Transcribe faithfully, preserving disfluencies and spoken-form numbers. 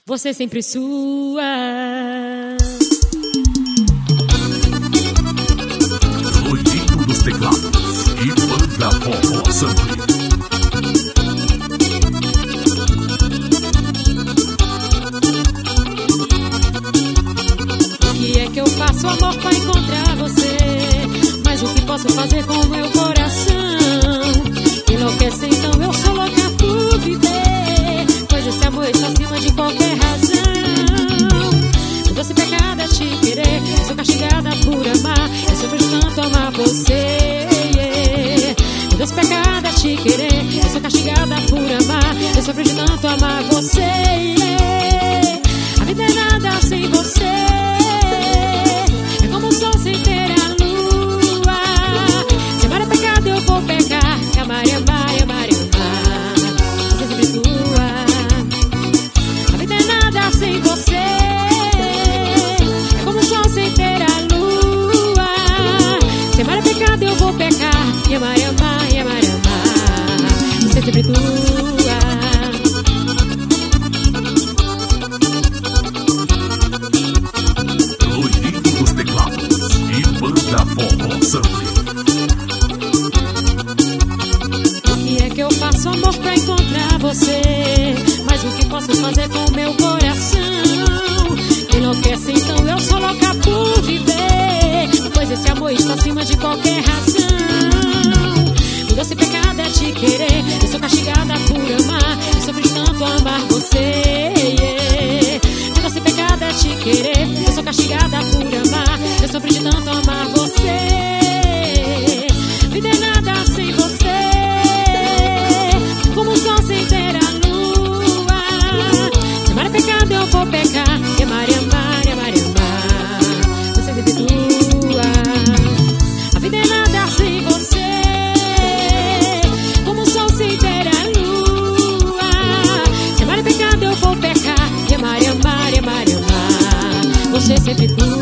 você sempre sua. Loirinho dos teclados e banda Forró Sample. O que é que eu faço, amor, pra encontrar você? Mas o que posso fazer com o meu coração? Enlouquece, então eu sou louca por viver, pois esse amor está acima de qualquer razão. O doce pecado é te querer, eu sou castigada por amar, eu sofro de tanto amar você. O doce pecado é te querer, eu sou castigada por amar, eu sofro de tanto amar você. A vida é nada sem você, é como o sol sem ter a lua. Se amar é pecado, eu vou pecar, e amar, e amar, e amar, e amar, você sempre tua. A vida é nada sem você, é como o sol sem ter a lua. Se amar é pecado, eu vou pecar, e amar, e amar, e amar, e amar, você sempre tua. O que é que eu faço, amor, pra encontrar você? Mas o que posso fazer com o meu coração? Enlouquece, então eu sou louca por viver, pois esse amor está acima de qualquer razão. O doce pecado é te querer, eu sou castigada por amar, eu sofro de tanto amar você. O doce pecado é te querer, eu sou castigada por amar, eu sofro de tanto amar você. Vida é nada sem você, como o sol sem ter a lua. Se amar é pecado, eu vou pecar, e amar, e amar, e amar, e amar, você sempre tua. A vida é nada sem você, como o sol sem ter a lua. Se amar é pecado, eu vou pecar, e amar, e amar, e amar, e amar, você sempre tua.